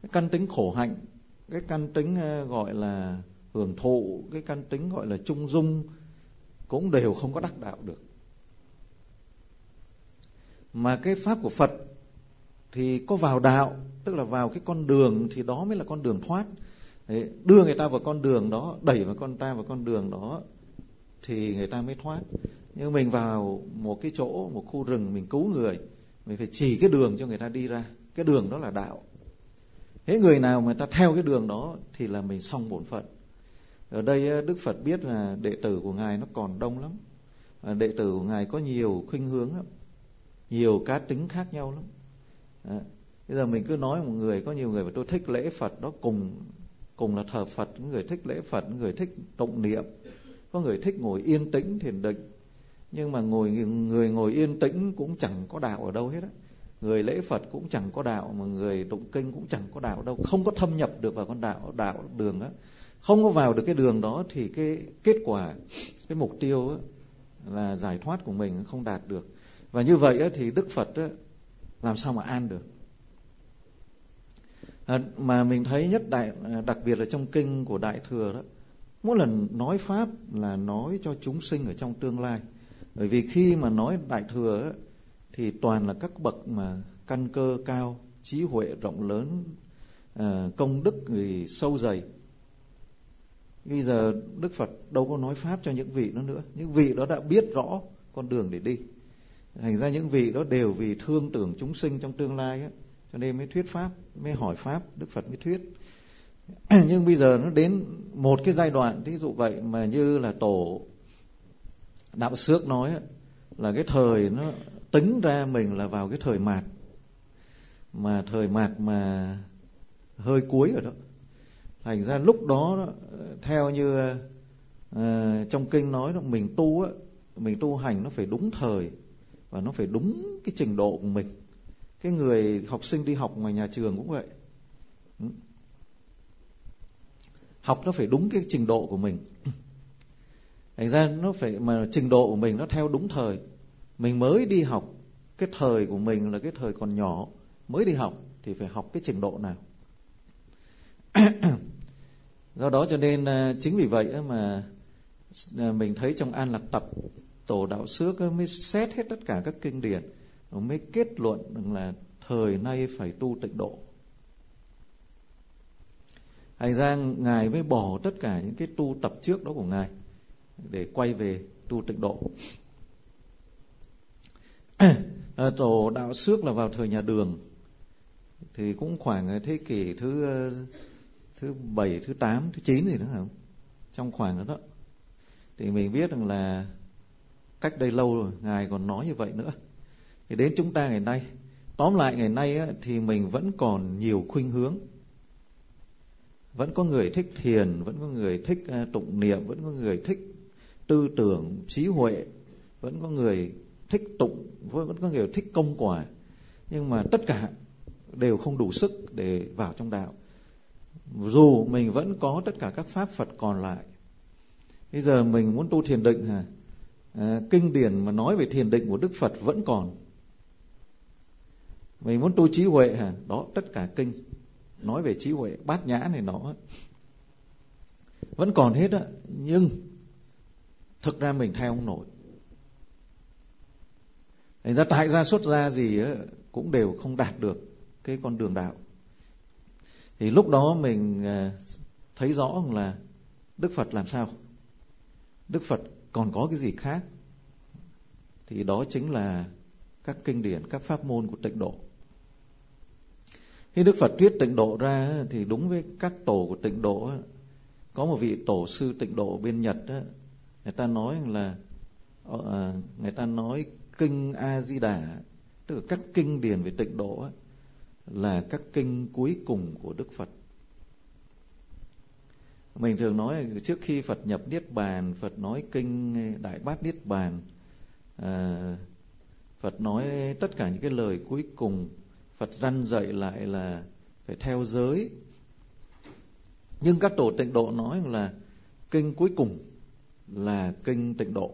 cái căn tính khổ hạnh, cái căn tính gọi là hưởng thụ, cái căn tính gọi là trung dung cũng đều không có đắc đạo được. Mà cái pháp của Phật thì có vào đạo, tức là vào cái con đường, thì đó mới là con đường thoát. Đấy, đưa người ta vào con đường đó, đẩy vào con đường đó thì người ta mới thoát. Nhưng mình vào một cái chỗ, một khu rừng, mình cứu người, mình phải chỉ cái đường cho người ta đi ra. Cái đường đó là đạo. Thế người nào mà ta theo cái đường đó thì là mình xong bổn phận. Ở đây Đức Phật biết là đệ tử của Ngài nó còn đông lắm. Đệ tử của Ngài có nhiều khuynh hướng lắm, nhiều cá tính khác nhau lắm. Bây giờ mình cứ nói một người, có nhiều người mà tôi thích lễ Phật, đó cùng là thờ Phật. Có người thích lễ Phật, có người thích tụng niệm, có người thích ngồi yên tĩnh thiền định. Nhưng mà người ngồi yên tĩnh cũng chẳng có đạo ở đâu hết á. Người lễ Phật cũng chẳng có đạo, mà người tụng kinh cũng chẳng có đạo ở đâu. Không có thâm nhập được vào con đạo đường á, không có vào được cái đường đó thì cái kết quả, cái mục tiêu á, là giải thoát của mình không đạt được. Và như vậy á, thì Đức Phật á, làm sao mà an được. Mà mình thấy nhất đặc biệt là trong kinh của Đại Thừa đó, mỗi lần nói pháp là nói cho chúng sinh ở trong tương lai. Bởi vì khi mà nói Đại Thừa đó, thì toàn là các bậc mà căn cơ cao, trí huệ rộng lớn, công đức thì sâu dày. Bây giờ Đức Phật đâu có nói pháp cho những vị đó nữa. Những vị đó đã biết rõ con đường để đi. Thành ra những vị đó đều vì thương tưởng chúng sinh trong tương lai á, cho nên mới thuyết pháp, mới hỏi pháp, Đức Phật mới thuyết. Nhưng bây giờ nó đến một cái giai đoạn, thí dụ vậy, mà như là Tổ Đạo Xước nói á, là cái thời nó tính ra mình là vào cái thời mạt, mà thời mạt mà hơi cuối rồi đó. Thành ra lúc đó theo như trong kinh nói đó, mình tu hành nó phải đúng thời và nó phải đúng cái trình độ của mình. Cái người học sinh đi học ngoài nhà trường cũng vậy, học nó phải đúng cái trình độ của mình. Thành ra nó phải, mà trình độ của mình nó theo đúng thời. Mình mới đi học, cái thời của mình là cái thời còn nhỏ, mới đi học thì phải học cái trình độ nào. Do đó cho nên chính vì vậy mà mình thấy trong An Lạc Tập, Tổ Đạo Xước mới xét hết tất cả các kinh điển, mới kết luận là thời nay phải tu tịnh độ. Thành ra Ngài mới bỏ tất cả những cái tu tập trước đó của Ngài để quay về tu tịnh độ. Tổ Đạo Xước là vào thời nhà Đường, thì cũng khoảng thế kỷ thứ 7, thứ 8, thứ 9 gì nữa không? Trong khoảng đó đó. Thì mình biết rằng là cách đây lâu rồi, Ngài còn nói như vậy nữa. Thì đến chúng ta ngày nay, tóm lại ngày nay á, thì mình vẫn còn nhiều khuynh hướng. Vẫn có người thích thiền, vẫn có người thích tụng niệm, vẫn có người thích tư tưởng, trí huệ, vẫn có người thích tụng, vẫn có người thích công quả. Nhưng mà tất cả đều không đủ sức để vào trong đạo. Dù mình vẫn có tất cả các pháp Phật còn lại. Bây giờ mình muốn tu thiền định hả? Kinh điển mà nói về thiền định của Đức Phật vẫn còn. Mình muốn tu trí huệ hả? Đó, tất cả kinh nói về trí huệ, Bát Nhã này nó vẫn còn hết á. Nhưng thực ra mình theo không nổi. Thành ra tại gia xuất gia gì á, cũng đều không đạt được cái con đường đạo. Thì lúc đó mình thấy rõ là Đức Phật làm sao? Đức Phật còn có cái gì khác? Thì đó chính là các kinh điển, các pháp môn của tịnh độ. Khi Đức Phật thuyết tịnh độ ra thì đúng với các tổ của tịnh độ, có một vị tổ sư tịnh độ bên Nhật, người ta nói là người ta nói kinh A Di Đà, tức là các kinh điển về tịnh độ là các kinh cuối cùng của Đức Phật. Mình thường nói trước khi Phật nhập Niết Bàn, Phật nói kinh Đại Bát Niết Bàn, Phật nói tất cả những cái lời cuối cùng. Phật răn dạy lại là phải theo giới. Nhưng các tổ tịnh độ nói là kinh cuối cùng là kinh tịnh độ.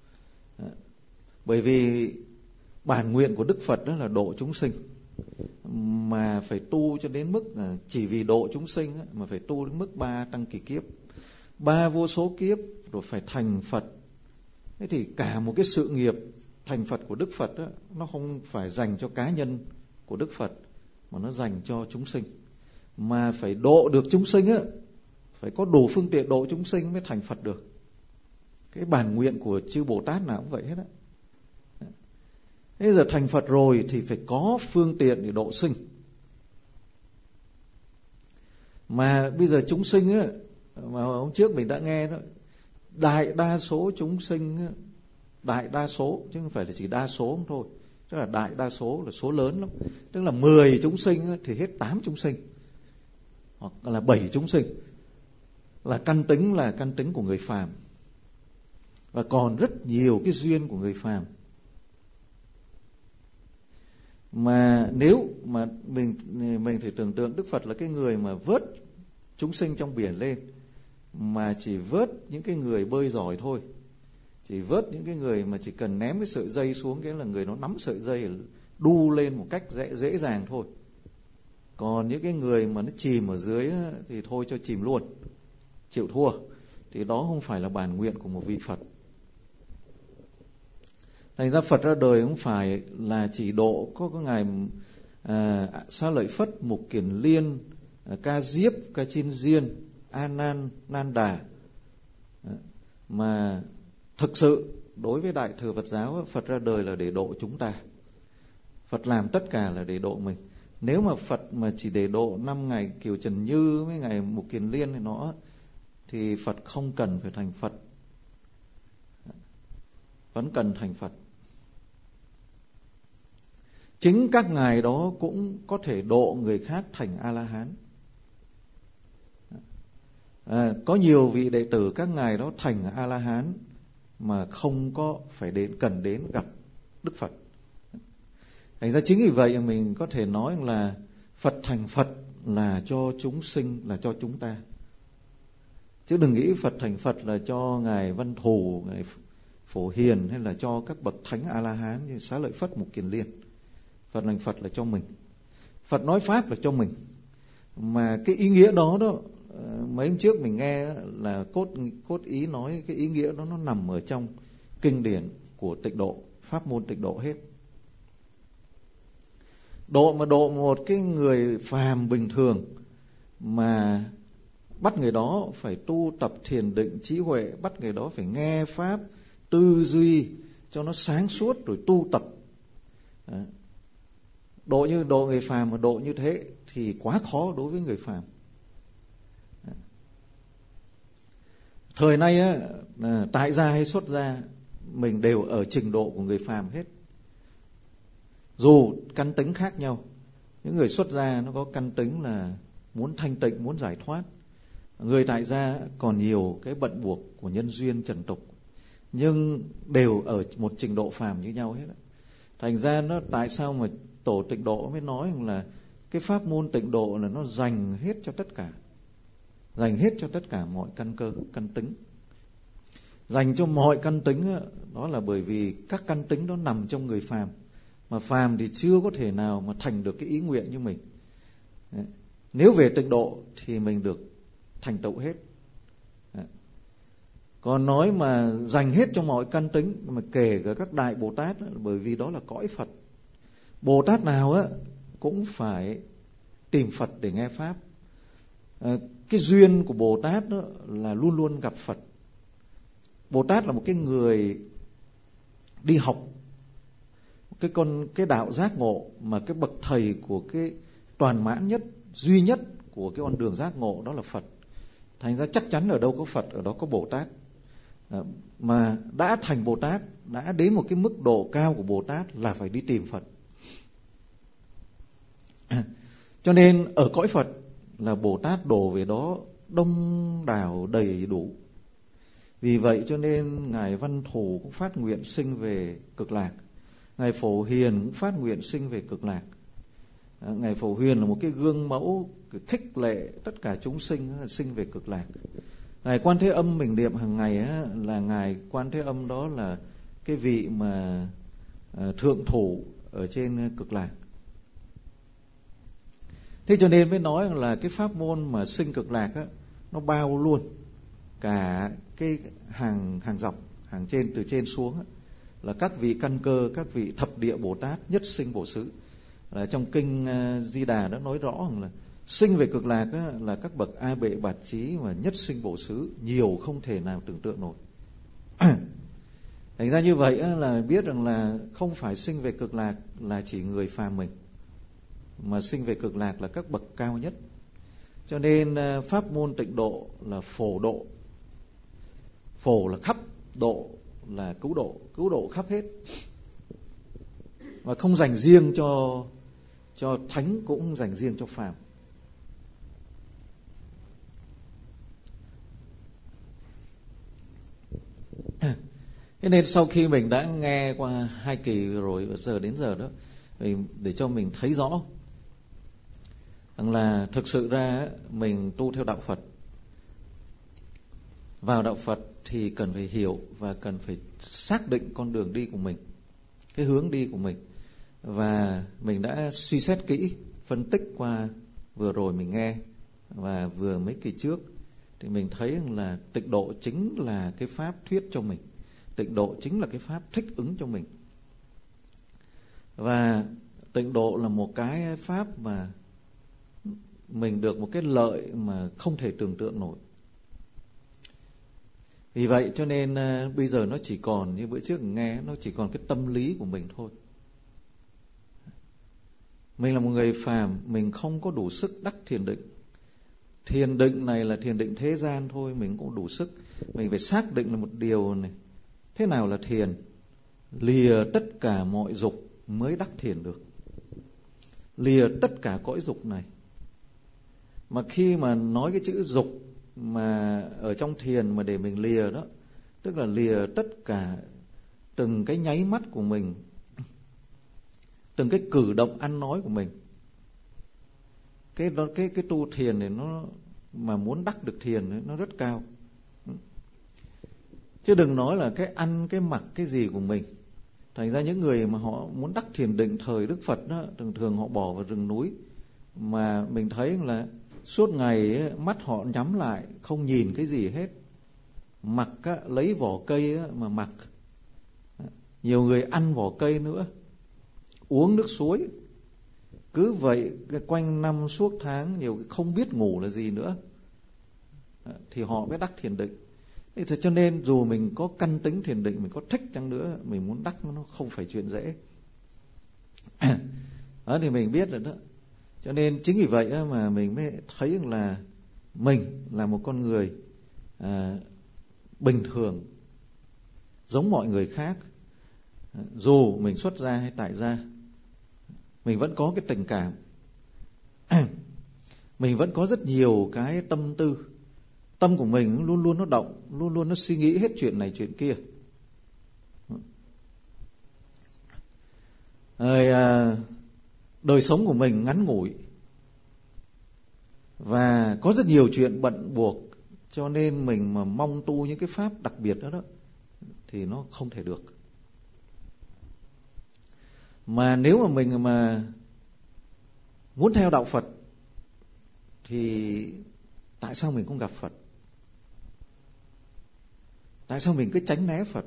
Bởi vì bản nguyện của Đức Phật đó là độ chúng sinh. mà phải tu cho đến mức chỉ vì độ chúng sinh mà phải tu đến mức 3 tăng kỳ kiếp, 3 vô số kiếp rồi phải thành Phật. Thế thì cả một cái sự nghiệp thành Phật của Đức Phật đó, nó không phải dành cho cá nhân của Đức Phật, mà nó dành cho chúng sinh. Mà phải độ được chúng sinh á, phải có đủ phương tiện độ chúng sinh mới thành Phật được. Cái bản nguyện của chư Bồ Tát nào cũng vậy hết á. Bây giờ thành Phật rồi thì phải có phương tiện để độ sinh. Mà bây giờ chúng sinh á, mà hôm trước mình đã nghe đó, đại đa số chúng sinh á, đại đa số chứ không phải là chỉ đa số không thôi, tức là đại đa số là số lớn lắm. Tức là 10 chúng sinh á, thì hết 8 chúng sinh hoặc là 7 chúng sinh là căn tính của người phàm, và còn rất nhiều cái duyên của người phàm. Mà nếu mà mình thì tưởng tượng Đức Phật là cái người mà vớt chúng sinh trong biển lên, mà chỉ vớt những cái người bơi giỏi thôi, chỉ vớt những cái người mà chỉ cần ném cái sợi dây xuống, cái là người nó nắm sợi dây đu lên một cách dễ dàng thôi. Còn những cái người mà nó chìm ở dưới thì thôi cho chìm luôn, chịu thua. Thì đó không phải là bản nguyện của một vị Phật. Thành ra Phật ra đời không phải là chỉ độ có ngài Xá Lợi Phất, Mục Kiền Liên, Ca Diếp, Ca Chiên Diên, A Nan, Nan Đà, mà thực sự đối với Đại thừa Phật giáo, Phật ra đời là để độ chúng ta. Phật làm tất cả là để độ mình. Nếu mà Phật mà chỉ để độ 5 ngày Kiều Trần Như với ngày Mục Kiền Liên này nó, thì Phật không cần phải thành Phật, vẫn cần thành Phật. Chính các ngài đó cũng có thể độ người khác thành A-la-hán. Có nhiều vị đệ tử các ngài đó thành A-la-hán mà không có phải cần đến gặp Đức Phật. Thành ra chính vì vậy mình có thể nói là Phật thành Phật là cho chúng sinh, là cho chúng ta. Chứ đừng nghĩ Phật thành Phật là cho ngài Văn Thù, ngài Phổ Hiền, hay là cho các bậc thánh A-la-hán như Xá Lợi Phất, Mục Kiền Liên. Phật thành Phật là cho mình. Phật nói Pháp là cho mình. Mà cái ý nghĩa đó mấy hôm trước mình nghe là cốt ý nói cái ý nghĩa đó nó nằm ở trong kinh điển của Tịnh Độ, pháp môn Tịnh Độ hết. Độ một cái người phàm bình thường mà bắt người đó phải tu tập thiền định trí huệ, bắt người đó phải nghe Pháp, tư duy cho nó sáng suốt rồi tu tập. Độ người phàm mà độ như thế thì quá khó đối với người phàm. Thời nay á, tại gia hay xuất gia, mình đều ở trình độ của người phàm hết. Dù căn tính khác nhau, những người xuất gia nó có căn tính là muốn thanh tịnh, muốn giải thoát. Người tại gia còn nhiều cái bận buộc của nhân duyên trần tục, nhưng đều ở một trình độ phàm như nhau hết. Thành ra tại sao mà Tổ Tịnh Độ mới nói là cái pháp môn Tịnh Độ là nó dành hết cho tất cả mọi căn cơ, căn tính. Dành cho mọi căn tính đó là bởi vì các căn tính đó nằm trong người phàm, mà phàm thì chưa có thể nào mà thành được cái ý nguyện như mình. Nếu về Tịnh Độ thì mình được thành tựu hết. Còn nói mà dành hết cho mọi căn tính, mà kể cả các đại Bồ Tát, bởi vì đó là cõi Phật. Bồ Tát nào cũng phải tìm Phật để nghe Pháp. Cái duyên của Bồ Tát đó là luôn luôn gặp Phật. Bồ Tát là một cái người đi học cái đạo giác ngộ, mà cái bậc thầy của cái toàn mãn nhất, duy nhất của cái con đường giác ngộ đó là Phật. Thành ra chắc chắn ở đâu có Phật, ở đó có Bồ Tát. Mà đã thành Bồ Tát, đã đến một cái mức độ cao của Bồ Tát là phải đi tìm Phật. Cho nên ở cõi Phật là Bồ Tát đổ về đó đông đảo đầy đủ. Vì vậy cho nên ngài Văn Thù cũng phát nguyện sinh về Cực Lạc, ngài Phổ Hiền cũng phát nguyện sinh về Cực Lạc. Ngài Phổ Hiền là một cái gương mẫu khích lệ tất cả chúng sinh sinh về Cực Lạc. Ngài Quan Thế Âm mình niệm hàng ngày là ngài Quan Thế Âm đó là cái vị mà thượng thủ ở trên Cực Lạc. Thế cho nên mới nói là cái pháp môn mà sinh cực lạc á, nó bao luôn cả cái hàng dọc, hàng trên từ trên xuống á, là các vị căn cơ, các vị thập địa Bồ Tát nhất sinh bổ xứ. Là trong kinh Di Đà đã nói rõ là sinh về cực lạc á, là các bậc A Bệ Bạt Trí và nhất sinh bổ xứ, nhiều không thể nào tưởng tượng nổi. Thành ra như vậy á, là biết rằng là không phải sinh về cực lạc là chỉ người phàm mình, mà sinh về cực lạc là các bậc cao nhất. Cho nên pháp môn tịnh độ là phổ độ. Phổ là khắp, độ là cứu độ khắp hết. Và không dành riêng cho thánh, cũng không dành riêng cho phàm. Thế nên sau khi mình đã nghe qua 2 kỳ rồi, giờ đến giờ đó, để cho mình thấy rõ rằng là thực sự ra mình tu theo đạo Phật. Vào đạo Phật thì cần phải hiểu và cần phải xác định con đường đi của mình, cái hướng đi của mình. Và mình đã suy xét kỹ, phân tích qua vừa rồi mình nghe và vừa mấy kỳ trước, thì mình thấy là tịnh độ chính là cái pháp thuyết cho mình. Tịnh độ chính là cái pháp thích ứng cho mình. Và tịnh độ là một cái pháp mà mình được một cái lợi mà không thể tưởng tượng nổi. Vì vậy cho nên bây giờ nó chỉ còn, như bữa trước mình nghe, nó chỉ còn cái tâm lý của mình thôi. Mình là một người phàm, mình không có đủ sức đắc thiền định. Thiền định này là thiền định thế gian thôi, mình cũng đủ sức. Mình phải xác định là một điều này. Thế nào là thiền? Lìa tất cả mọi dục mới đắc thiền được. Lìa tất cả cõi dục này. Mà khi mà nói cái chữ dục mà ở trong thiền mà để mình lìa đó, tức là lìa tất cả từng cái nháy mắt của mình, từng cái cử động ăn nói của mình. Cái tu thiền này nó mà muốn đắc được thiền ấy, nó rất cao. Chứ đừng nói là cái ăn, cái mặc, cái gì của mình. Thành ra những người mà họ muốn đắc thiền định thời Đức Phật đó, thường thường họ bỏ vào rừng núi. Mà mình thấy là suốt ngày ấy, mắt họ nhắm lại, không nhìn cái gì hết. Mặc á, lấy vỏ cây á, mà mặc. Nhiều người ăn vỏ cây nữa, uống nước suối. Cứ vậy quanh năm suốt tháng, nhiều không biết ngủ là gì nữa, thì họ mới đắc thiền định. Thế cho nên dù mình có căn tính thiền định, mình có thích chăng nữa, mình muốn đắc nó không phải chuyện dễ. Đó thì mình biết rồi đó. Cho nên chính vì vậy mà mình mới thấy là mình là một con người bình thường, giống mọi người khác. Dù mình xuất gia hay tại gia, mình vẫn có cái tình cảm. Mình vẫn có rất nhiều cái tâm tư. Tâm của mình luôn luôn nó động, luôn luôn nó suy nghĩ hết chuyện này chuyện kia. Rồi, đời sống của mình ngắn ngủi và có rất nhiều chuyện bận buộc, cho nên mình mà mong tu những cái pháp đặc biệt đó thì nó không thể được. Mà nếu mà mình mà muốn theo đạo Phật thì tại sao mình không gặp Phật? Tại sao mình cứ tránh né Phật?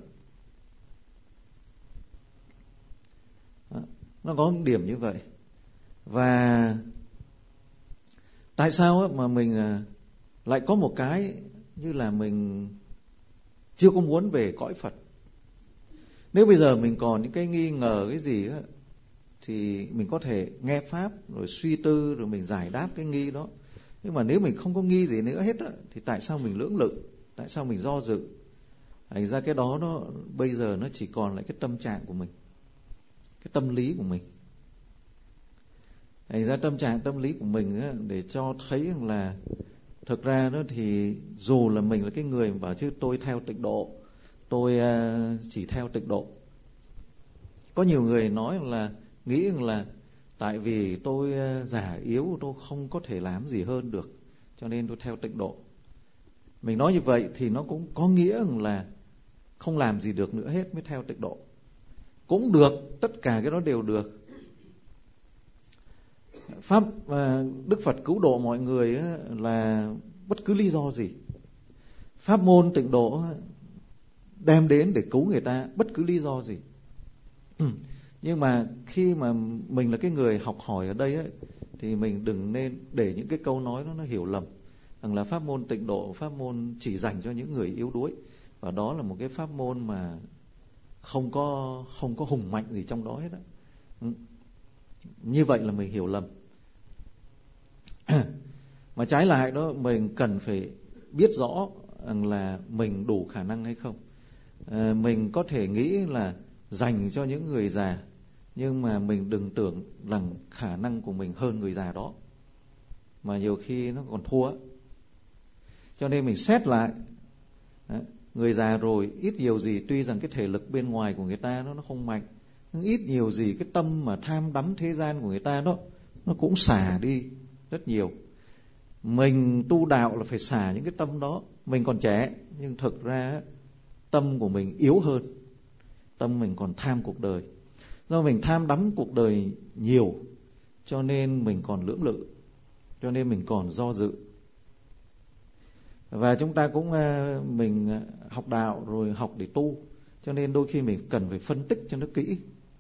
Đó, nó có một điểm như vậy. Và tại sao mà mình lại có một cái như là mình chưa có muốn về cõi Phật? Nếu bây giờ mình còn những cái nghi ngờ cái gì á, thì mình có thể nghe pháp rồi suy tư rồi mình giải đáp cái nghi đó. Nhưng mà nếu mình không có nghi gì nữa hết á, thì tại sao mình lưỡng lự? Tại sao mình do dự? Thành ra cái đó nó bây giờ nó chỉ còn lại cái tâm trạng của mình, cái tâm lý của mình. Thành ra tâm trạng tâm lý của mình á, để cho thấy rằng là thực ra đó thì dù là mình là cái người mà bảo chứ tôi theo tịnh độ, tôi chỉ theo tịnh độ. Có nhiều người nói là nghĩ rằng là tại vì tôi già yếu, tôi không có thể làm gì hơn được, cho nên tôi theo tịnh độ. Mình nói như vậy thì nó cũng có nghĩa rằng là không làm gì được nữa hết mới theo tịnh độ. Cũng được, tất cả cái đó đều được. Pháp Đức Phật cứu độ mọi người là bất cứ lý do gì. Pháp môn tịnh độ đem đến để cứu người ta bất cứ lý do gì. Nhưng mà khi mà mình là cái người học hỏi ở đây ấy, thì mình đừng nên để những cái câu nói nó hiểu lầm rằng là pháp môn tịnh độ, pháp môn chỉ dành cho những người yếu đuối, và đó là một cái pháp môn mà không có hùng mạnh gì trong đó hết á. Như vậy là mình hiểu lầm. Mà trái lại đó, mình cần phải biết rõ rằng là mình đủ khả năng hay không. Mình có thể nghĩ là dành cho những người già, nhưng mà mình đừng tưởng rằng khả năng của mình hơn người già đó, mà nhiều khi nó còn thua. Cho nên mình xét lại, người già rồi ít nhiều gì tuy rằng cái thể lực bên ngoài của người ta nó không mạnh, nhưng ít nhiều gì cái tâm mà tham đắm thế gian của người ta đó nó cũng xả đi rất nhiều. Mình tu đạo là phải xả những cái tâm đó. Mình còn trẻ nhưng thực ra tâm của mình yếu hơn, tâm mình còn tham cuộc đời. Do mình tham đắm cuộc đời nhiều cho nên mình còn lưỡng lự, cho nên mình còn do dự. Và chúng ta cũng mình học đạo rồi học để tu, cho nên đôi khi mình cần phải phân tích cho nó kỹ.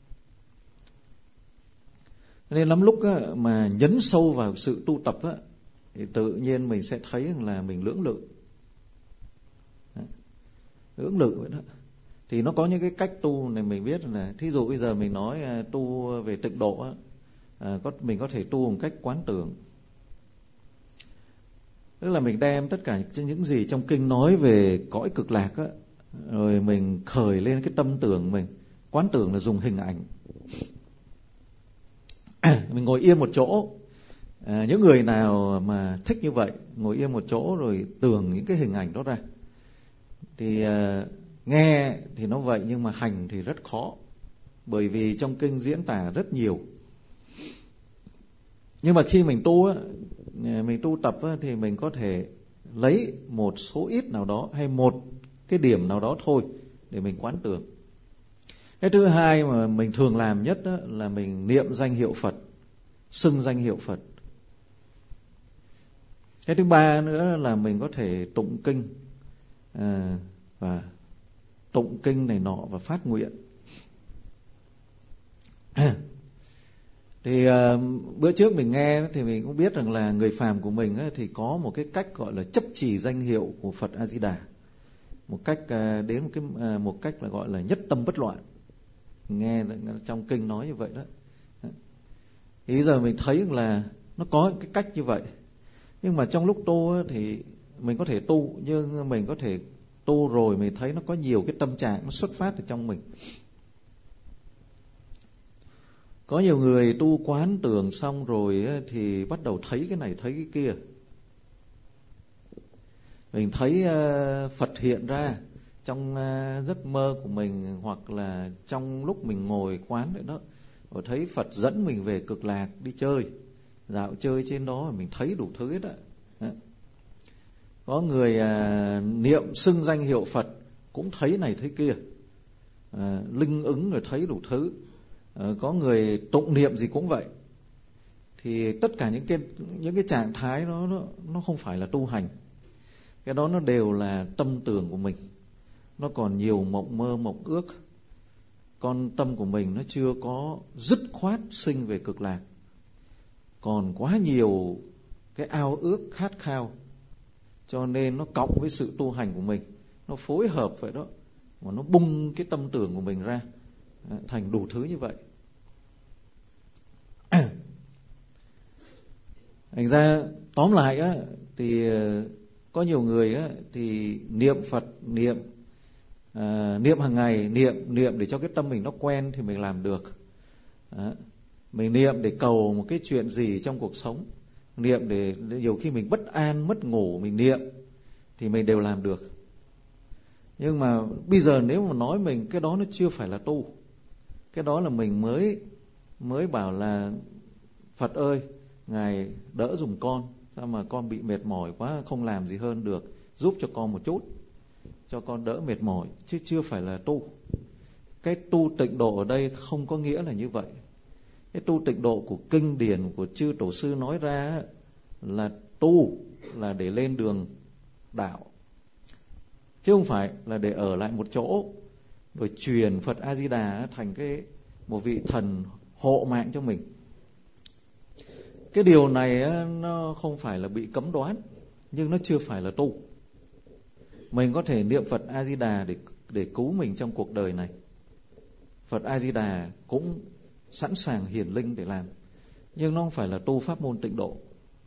Nên lắm lúc mà nhấn sâu vào sự tu tập thì tự nhiên mình sẽ thấy là mình lưỡng lự. Lưỡng lự vậy đó. Thì nó có những cái cách tu này mình biết là, thí dụ bây giờ mình nói tu về tịnh độ mình có thể tu một cách quán tưởng. Tức là mình đem tất cả những gì trong kinh nói về cõi cực lạc rồi mình khởi lên cái tâm tưởng mình. Quán tưởng là dùng hình ảnh. Mình ngồi yên một chỗ. Những người nào mà thích như vậy, ngồi yên một chỗ rồi tưởng những cái hình ảnh đó ra, thì nghe thì nó vậy, nhưng mà hành thì rất khó, bởi vì trong kinh diễn tả rất nhiều. Nhưng mà khi mình tu tập thì mình có thể lấy một số ít nào đó hay một cái điểm nào đó thôi để mình quán tưởng. Cái thứ hai mà mình thường làm nhất là mình niệm danh hiệu Phật, xưng danh hiệu Phật. Cái thứ ba nữa là mình có thể tụng kinh, và tụng kinh này nọ và phát nguyện. Thì bữa trước mình nghe thì mình cũng biết rằng là người phàm của mình thì có một cái cách gọi là chấp trì danh hiệu của Phật A Di Đà, một cách đến một cách là gọi là nhất tâm bất loạn. Nghe trong kinh nói như vậy đó. Thì giờ mình thấy là nó có cái cách như vậy. Nhưng mà trong lúc tu thì mình có thể tu, nhưng mình có thể tu rồi mình thấy nó có nhiều cái tâm trạng nó xuất phát từ trong mình. Có nhiều người tu quán tưởng xong rồi thì bắt đầu thấy cái này thấy cái kia. Mình thấy Phật hiện ra trong giấc mơ của mình, hoặc là trong lúc mình ngồi quán vậy đó, rồi thấy Phật dẫn mình về cực lạc đi chơi, dạo chơi trên đó, mình thấy đủ thứ hết á. Có người niệm xưng danh hiệu Phật cũng thấy này thấy kia, linh ứng rồi thấy đủ thứ. Có người tụng niệm gì cũng vậy. Thì tất cả những cái trạng thái đó nó không phải là tu hành. Cái đó nó đều là tâm tưởng của mình. Nó còn nhiều mộng mơ mộng ước. Con tâm của mình nó chưa có dứt khoát sinh về cực lạc, còn quá nhiều cái ao ước khát khao, cho nên nó cộng với sự tu hành của mình, nó phối hợp vậy đó, mà nó bung cái tâm tưởng của mình ra thành đủ thứ như vậy. Thành ra tóm lại thì có nhiều người thì niệm Phật, niệm hàng ngày, niệm để cho cái tâm mình nó quen thì mình làm được. Mình niệm để cầu một cái chuyện gì trong cuộc sống, niệm để nhiều khi mình bất an mất ngủ mình niệm thì mình đều làm được. Nhưng mà bây giờ nếu mà nói mình cái đó nó chưa phải là tu, cái đó là mình mới bảo là Phật ơi, Ngài đỡ giùm con, sao mà con bị mệt mỏi quá, không làm gì hơn được, giúp cho con một chút cho con đỡ mệt mỏi, chứ chưa phải là tu. Cái tu tịnh độ ở đây không có nghĩa là như vậy. Cái tu tịnh độ của kinh điển của chư tổ sư nói ra là tu là để lên đường đạo, chứ không phải là để ở lại một chỗ rồi truyền Phật A Di Đà thành một vị thần hộ mạng cho mình. Cái điều này nó không phải là bị cấm đoán, nhưng nó chưa phải là tu. Mình có thể niệm Phật A Di Đà để cứu mình trong cuộc đời này. Phật A Di Đà cũng sẵn sàng hiển linh để làm, nhưng nó không phải là tu pháp môn tịnh độ.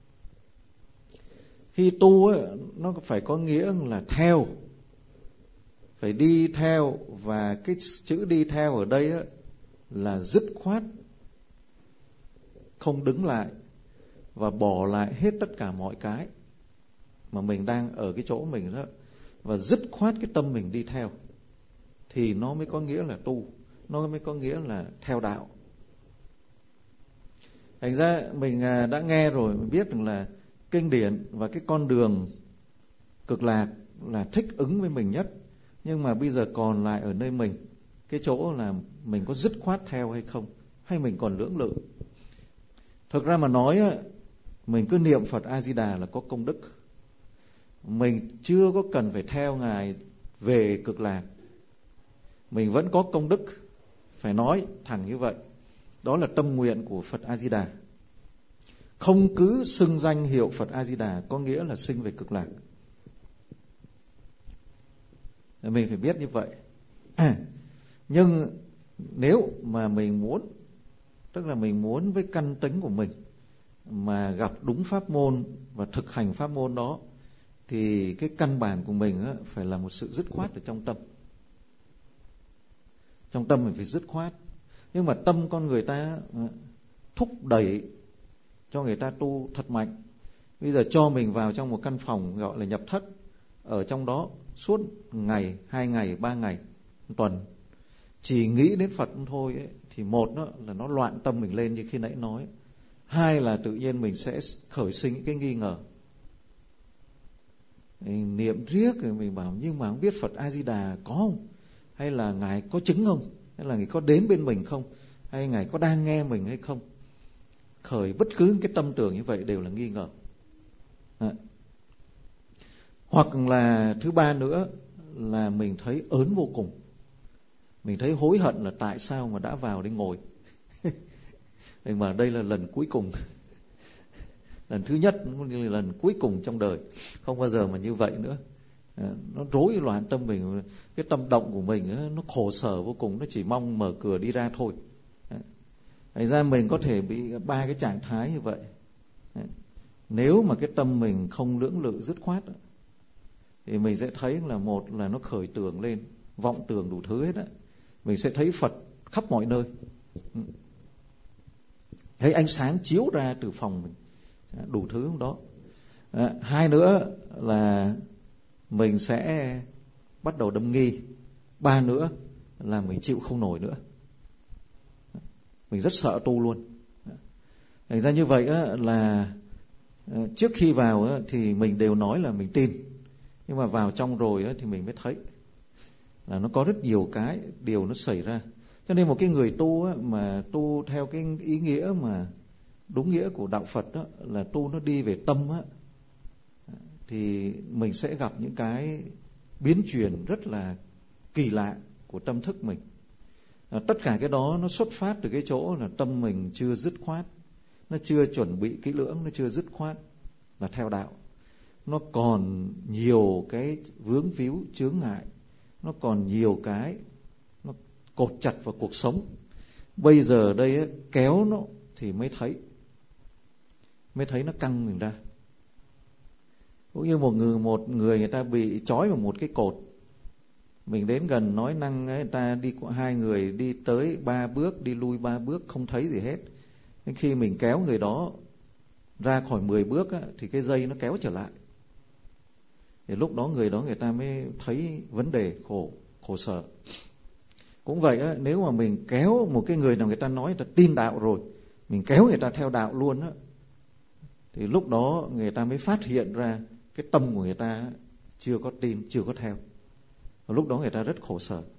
Khi tu nó phải có nghĩa là theo, phải đi theo, và cái chữ đi theo ở đây là dứt khoát, không đứng lại và bỏ lại hết tất cả mọi cái mà mình đang ở cái chỗ mình đó, và dứt khoát cái tâm mình đi theo, thì nó mới có nghĩa là tu, nó mới có nghĩa là theo đạo. Thành ra mình đã nghe rồi, mình biết rằng là kinh điển và cái con đường cực lạc là thích ứng với mình nhất. Nhưng mà bây giờ còn lại ở nơi mình, cái chỗ là mình có dứt khoát theo hay không, hay mình còn lưỡng lự. Thực ra mà nói, mình cứ niệm Phật A Di Đà là có công đức. Mình chưa có cần phải theo Ngài về cực lạc, mình vẫn có công đức. Phải nói thẳng như vậy. Đó là tâm nguyện của Phật A Di Đà. Không cứ xưng danh hiệu Phật A Di Đà có nghĩa là sinh về cực lạc. Mình phải biết như vậy. Nhưng nếu mà mình muốn, tức là mình muốn với căn tính của mình mà gặp đúng pháp môn và thực hành pháp môn đó, thì cái căn bản của mình phải là một sự dứt khoát ở trong tâm. Trong tâm mình phải dứt khoát. Nhưng mà tâm con người ta thúc đẩy cho người ta tu thật mạnh. Bây giờ cho mình vào trong một căn phòng gọi là nhập thất, ở trong đó suốt ngày, 2 ngày, 3 ngày, 1 tuần, chỉ nghĩ đến Phật thôi ấy, thì một là nó loạn tâm mình lên như khi nãy nói. 2 là tự nhiên mình sẽ khởi sinh cái nghi ngờ. Mình niệm riết rồi mình bảo nhưng mà không biết Phật A Di Đà có không, hay là Ngài có chứng không, hay là Ngài có đến bên mình không, hay Ngài có đang nghe mình hay không. Khởi bất cứ cái tâm tưởng như vậy đều là nghi ngờ. Hoặc là thứ 3 nữa là mình thấy ớn vô cùng. Mình thấy hối hận là tại sao mà đã vào đây ngồi. Mình bảo đây là lần cuối cùng. Lần thứ nhất, lần cuối cùng trong đời. Không bao giờ mà như vậy nữa. Nó rối loạn tâm mình. Cái tâm động của mình nó khổ sở vô cùng. Nó chỉ mong mở cửa đi ra thôi. Thành ra mình có thể bị 3 cái trạng thái như vậy. Nếu mà cái tâm mình không lưỡng lự dứt khoát, thì mình sẽ thấy là một là nó khởi tưởng lên, vọng tưởng đủ thứ hết á. Mình sẽ thấy Phật khắp mọi nơi, thấy ánh sáng chiếu ra từ phòng mình, đủ thứ đó. 2 nữa là mình sẽ bắt đầu đâm nghi. 3 nữa là mình chịu không nổi nữa, mình rất sợ tu luôn. Thành ra như vậy là trước khi vào thì mình đều nói là mình tin, nhưng mà vào trong rồi thì mình mới thấy là nó có rất nhiều cái điều nó xảy ra. Cho nên một cái người tu mà tu theo cái ý nghĩa mà đúng nghĩa của đạo Phật là tu nó đi về tâm thì mình sẽ gặp những cái biến chuyển rất là kỳ lạ của tâm thức mình. Tất cả cái đó nó xuất phát từ cái chỗ là tâm mình chưa dứt khoát, nó chưa chuẩn bị kỹ lưỡng, nó chưa dứt khoát là theo đạo. Nó còn nhiều cái vướng víu chướng ngại, nó còn nhiều cái nó cột chặt vào cuộc sống. Bây giờ đây kéo nó thì mới thấy nó căng mình ra. Cũng như một người ta bị trói vào một cái cột, mình đến gần nói năng người ta đi 2 người đi tới 3 bước, đi lui 3 bước không thấy gì hết. Đến khi mình kéo người đó ra khỏi 10 bước thì cái dây nó kéo trở lại. Thì lúc đó người ta mới thấy vấn đề khổ sở. Cũng vậy nếu mà mình kéo một cái người nào người ta nói người ta tin đạo rồi, mình kéo người ta theo đạo luôn thì lúc đó người ta mới phát hiện ra cái tâm của người ta chưa có tin, chưa có theo. Và lúc đó người ta rất khổ sở.